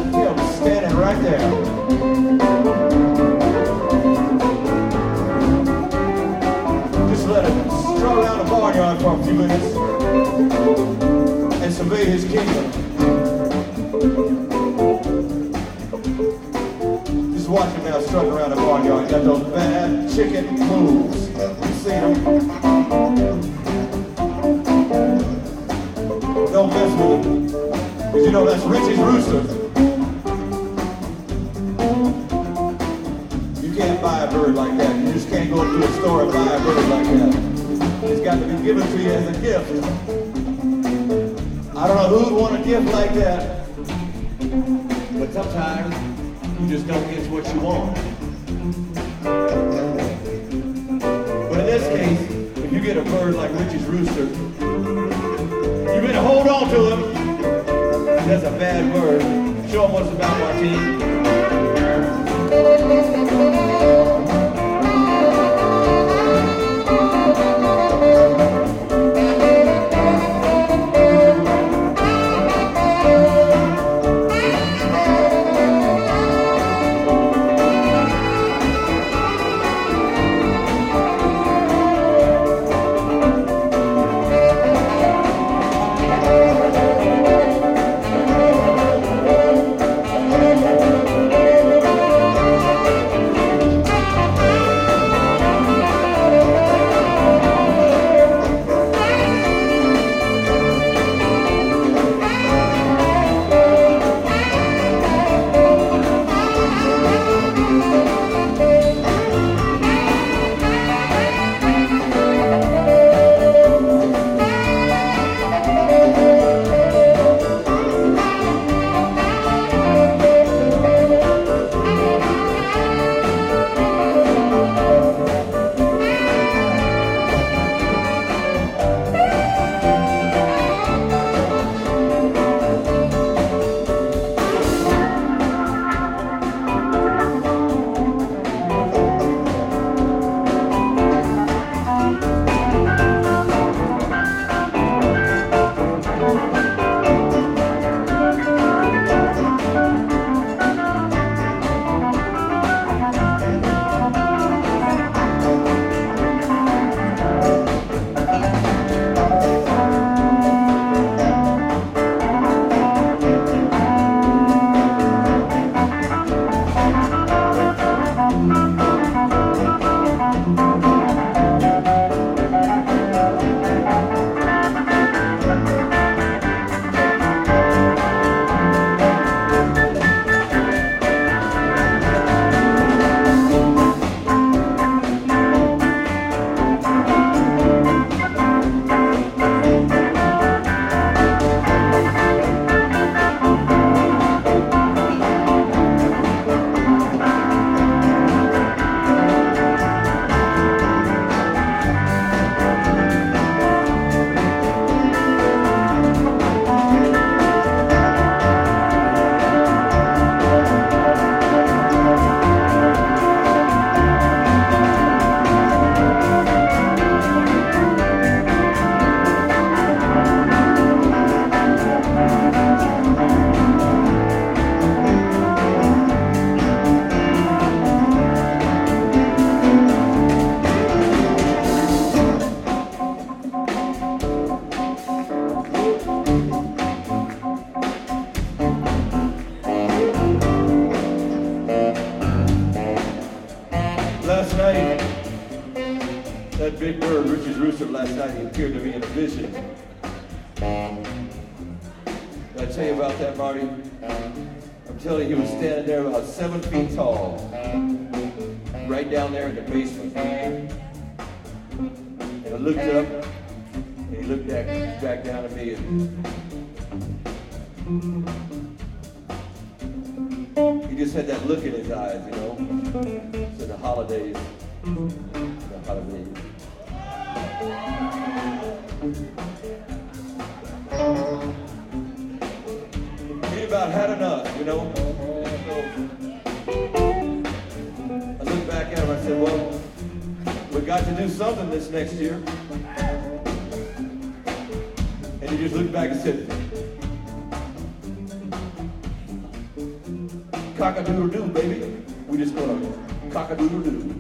him standing right there. Just let him strut around the barnyard for a few minutes and survey his kingdom. Just watch him now strutting around the barnyard. He got those bad chicken moves. You see him? Don't mess with him. Because you know that's Richie's rooster. You can't buy a bird like that. You just can't go to a store and buy a bird like that. It's got to be given to you as a gift. I don't know who'd want a gift like that. But sometimes you just don't get what you want. But in this case, if you get a bird like Richie's rooster, you better hold on to him. That's a bad bird. Show him what it's about, Martine. That big bird, Richie's rooster, last night, he appeared to me in a vision. Did I tell you about that, Marty? I'm telling you, he was standing there about 7 feet tall, right down there in the basement. And I looked up, and he looked back down at me, and he just had that look in his eyes, you know. So the holidays. He about had enough, you know. So I looked back at him, I said, well, we got to do something this next year. And he just looked back and said, cock-a-doodle-doo, baby. We just gonna cock-a-doodle-doo.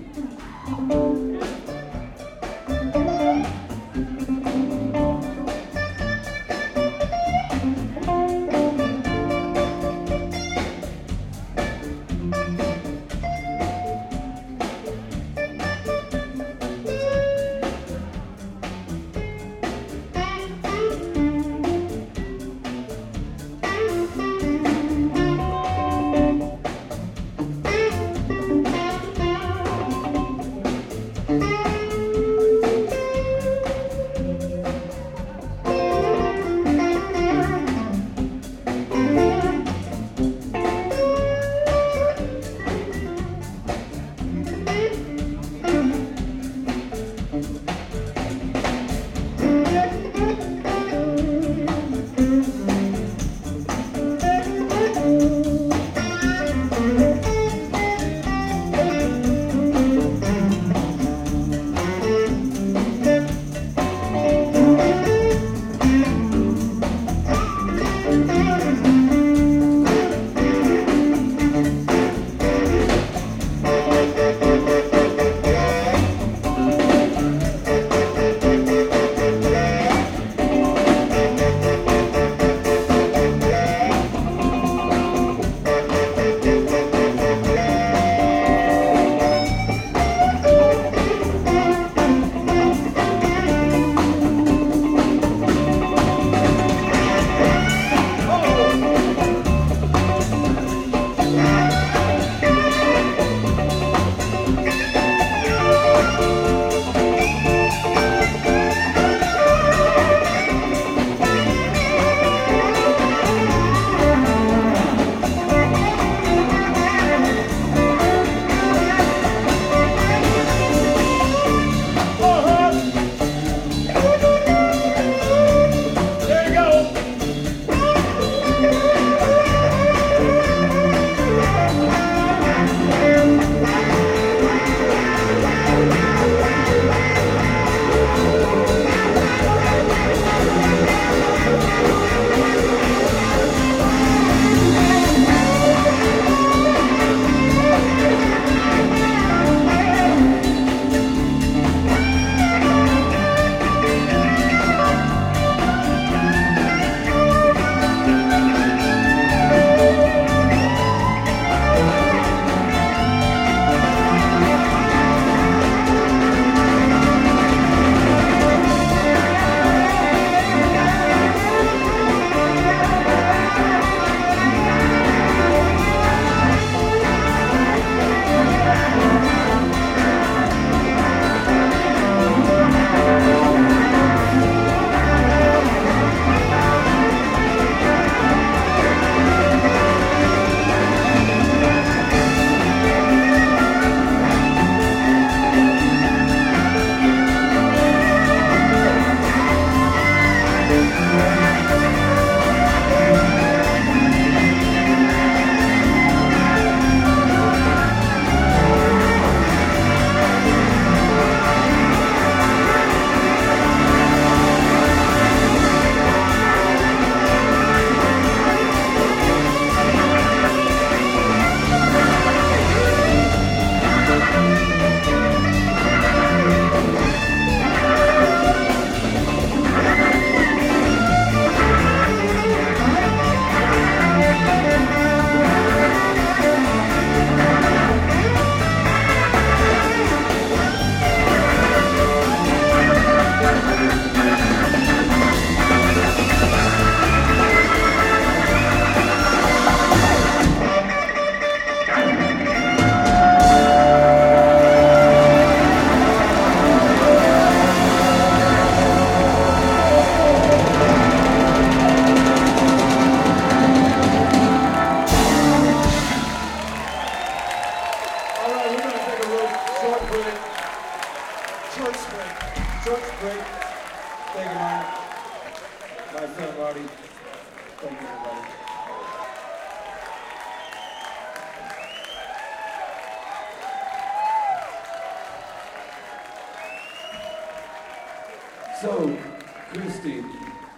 So,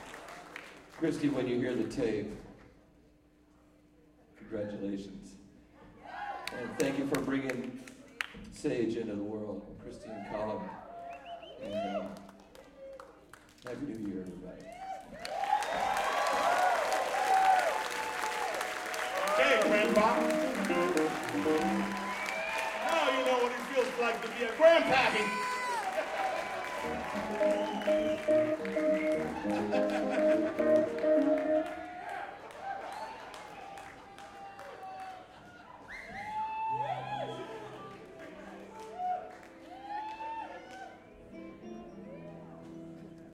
Christy, when you hear the tape, congratulations. And thank you for bringing Sage into the world, Christine Collum. And Happy New Year, everybody. Okay, Grandpa. Now you know what it feels like to be a grandpappy.